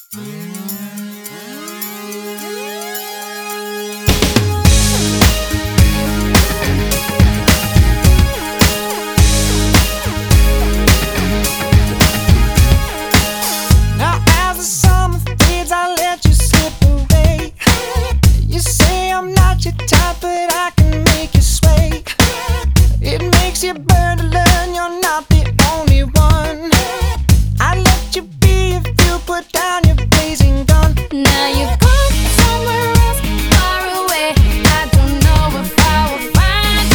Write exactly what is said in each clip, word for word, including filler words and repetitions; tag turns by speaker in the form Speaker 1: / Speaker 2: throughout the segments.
Speaker 1: Now as the summer fades, I let you slip away. You say I'm not your type, but I can make you sway. It makes you burn to learn you're not the only one. I let you be if you put down your blazing gun.
Speaker 2: Now you've gone somewhere else, far away. I don't know if I will find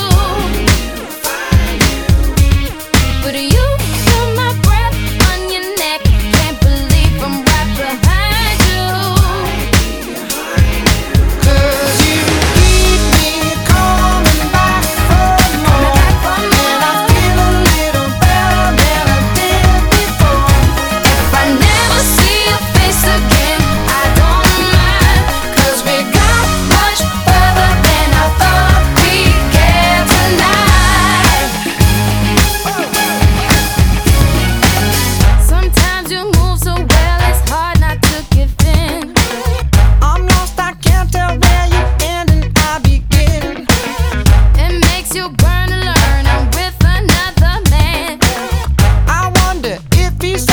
Speaker 2: you, but you feel my breath on your neck. Can't believe I'm right behind you.
Speaker 1: 'Cause you keep me coming back for more, and I feel a little better than I did before.
Speaker 2: If I never see your face again, I don't mind, 'cause we got much further than I thought we'd get tonight. Sometimes you move so well, it's hard not to give in.
Speaker 1: I'm lost, I can't tell where you end and I begin.
Speaker 2: It makes you burn to learn I'm with another man.
Speaker 1: I wonder if he's